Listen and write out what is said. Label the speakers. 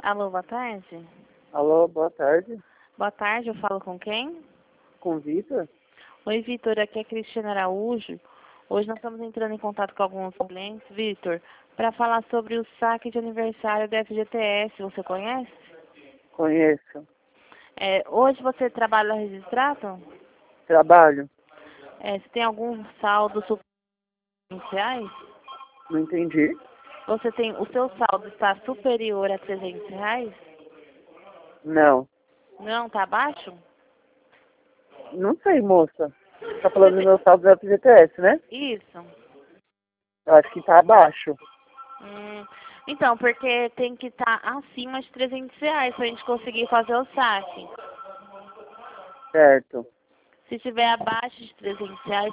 Speaker 1: Alô, boa tarde.
Speaker 2: Alô, boa tarde.
Speaker 1: Boa tarde, eu falo com quem?
Speaker 2: Com o Vitor?
Speaker 1: Oi, Vitor, aqui é Cristiana Araújo. Hoje nós estamos entrando em contato com alguns clientes, Vitor, para falar sobre o saque de aniversário da FGTS. Você conhece?
Speaker 2: Conheço.
Speaker 1: Hoje você trabalha registrado?
Speaker 2: Trabalho?
Speaker 1: Você tem algum saldo reais?
Speaker 2: Não entendi.
Speaker 1: O seu saldo está superior a R$ 300?
Speaker 2: Não.
Speaker 1: Não, está abaixo?
Speaker 2: Não sei, moça. Tá
Speaker 1: Você
Speaker 2: falando do
Speaker 1: tem-
Speaker 2: meu saldo da FGTS, né?
Speaker 1: Isso.
Speaker 2: Eu acho que tá abaixo.
Speaker 1: Então, porque tem que estar acima de R$ 300 para a gente conseguir fazer o saque.
Speaker 2: Certo.
Speaker 1: Se estiver abaixo de R$ 300,